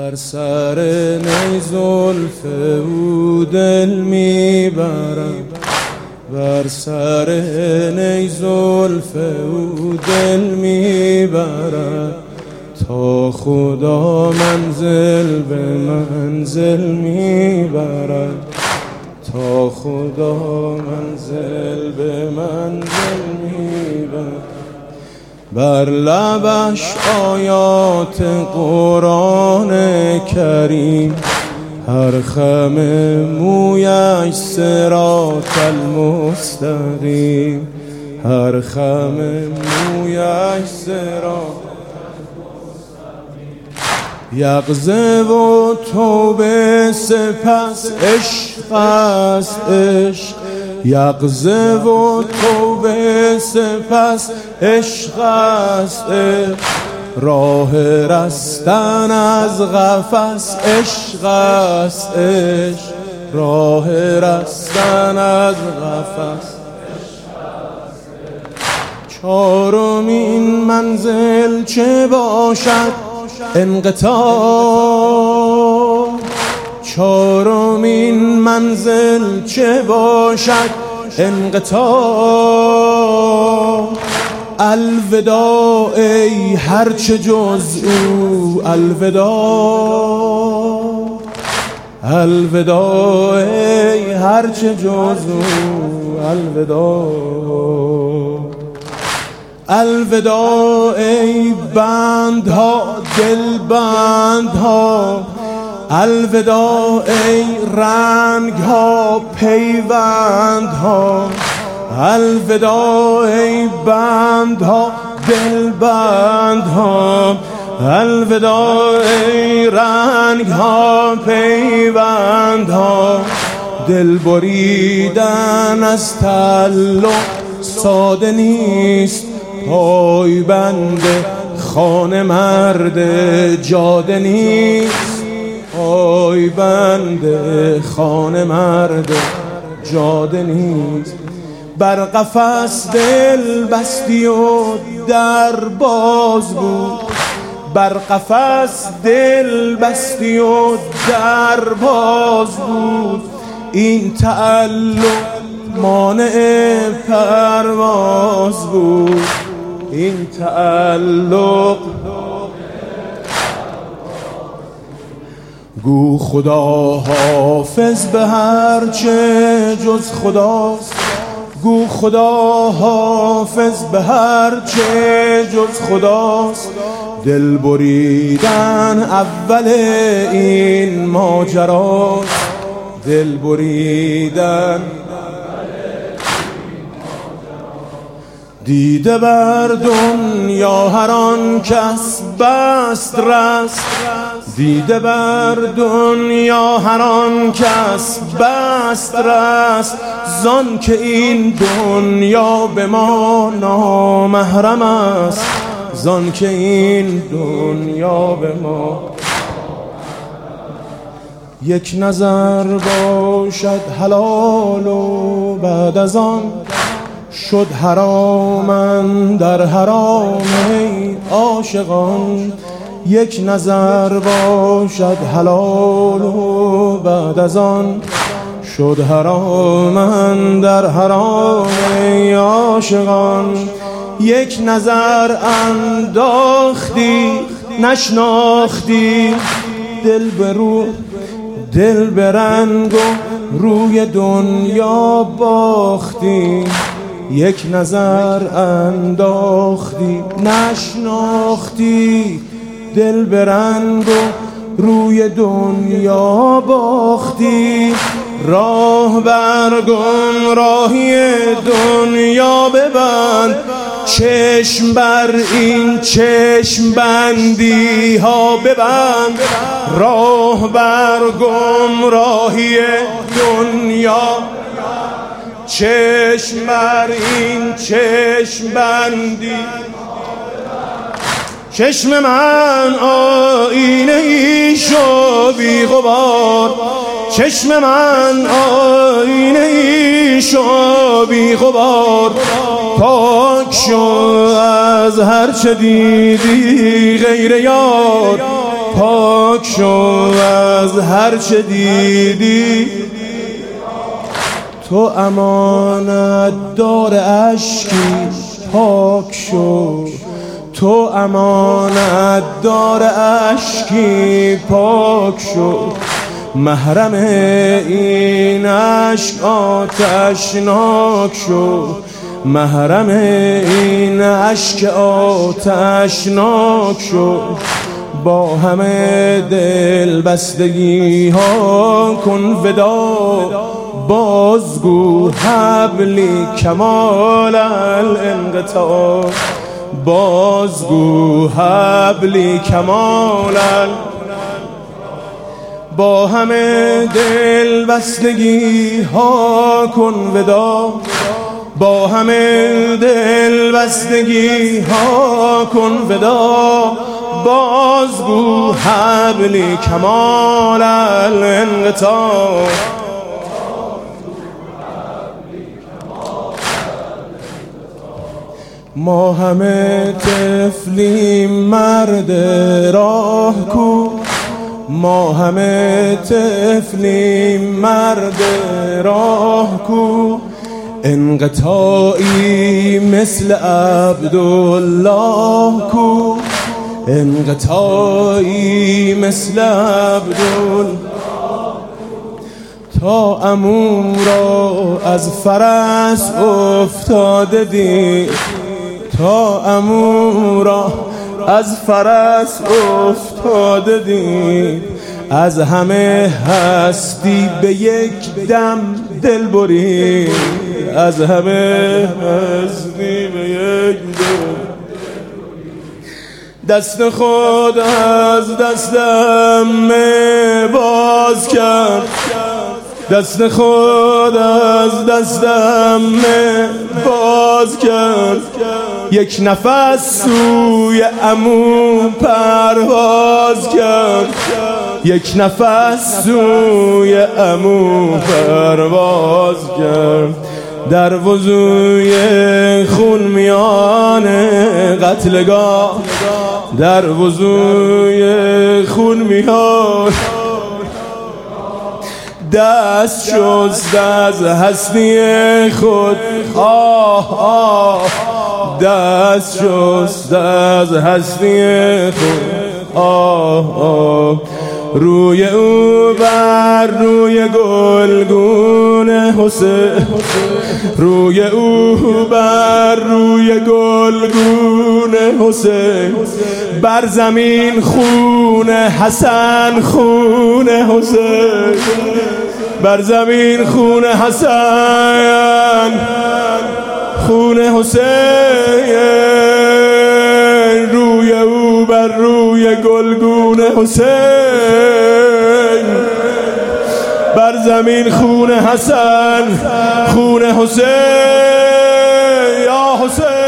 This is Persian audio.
بر سر نی زلف او دل میبرم، بر سر نی زلف او دل میبرم، تا خدا منزل به منزل میبرد، تا خدا منزل به منزل میبرد. بر لبش آیات قرآن کریم، هر خم مویش صراط المستقیم، هر خم مویش صراط یغزه و توبه سپس عشق است عشق، یغزه و توبه سپس عشق است عشق، راه رستن از قفس عشق است عشق، راه رستن از قفس. چهارمین منزل چه باشد انقطاع، چهارمین منزل چه باشد انقطاع، الوداع ای هرچه جز او، الوداع، الوداع ای هرچه جز او، الوداع، الوداع ای بندها دل بندها، الوداع ای رنگها پیوندها، الوداع ای بندها دل بندها، الوداع ای رنگها پیوندها، دل بریدن از تعلق ساده نیست، پای بند خانه مرد جاده نیست، پای بند خانه مرد جاده نیست. بر قفس دل بستی و در باز بود، بر قفس دل بستی و در باز بود، این تعلق مانع پرواز بود، این تعلق. گو خدا حافظ به هر چه جز خداست، گو خدا حافظ به هر چه جز خداست، دل بریدن اول این ماجراست، دل بریدن. دیده بر دنیا هر آن کس بست رست، دیده بر دنیا هر آن کس بست رست، زان که این دنیا به ما نامحرم است، زان که این دنیا به ما. یک نظر باشد حلال و بعد از آن شد حرامن در حرام ای عاشقان، یک نظر باشد حلال و بعد از آن شد حرامن در حرام ای عاشقان، یک نظر انداختی نشناختی، دل به رو دل به رنگ و روی دنیا باختی، یک نظر انداختی نشناختی، دل به رنگ و روی دنیا باختی، راه بر گمراهی دنیا ببند، چشم بر این چشم بندی ها ببند، راه بر گمراهی دنیا، چشم بر این چشم بندی. چشم من آینه ای شو بی غبار، چشم من آینه ای شو بی غبار، پاک شو از هر چه دیدی غیر یار، پاک شو از هر چه دیدی، تو امانت دار اشکی پاک شو، تو امانت دار اشکی پاک شو. محرم این اشک آتشناک شو، محرم این اشک آتشناک شو. با همه دل بستگی ها کن ودا، بازگو حبلی کمال الانقطاع، بازگو حبلی کمال. با همه دل بستگی ها کن ودا، با همه دل بستگی ها کن ودا، بازگو حبلی کمال الانقطاع. ما همه طفلیم مرد راه کو، ما همه طفلیم مرد راه کو. انقطاعی مثل عبدالله کو، انقطاعی مثل عبدالله. تا عمو را از فرس افتاده دید، تا عمو را از فرس افتاده دید. از همه هستی به یک دم دل برید، از همه هستی به یک دم. دست خود از دستم باز کرد، دست خود از دستم باز کرد. یک نفس سوی عمو پرواز کرد، یک نفس سوی عمو پرواز کرد. در وضوی خون میان قتلگاه، در وضوی خون میان دست شست از هستی خود. دست شست از هستی خود. روی او بر روی گلگون حسین، روی او بر روی گلگون حسین. بر زمین خون حسن، خون حسین، بر زمین خون حسن، خون حسین. روی او بر روی گلگون حسین، بر زمین خون حسن، خون حسین. یا حسین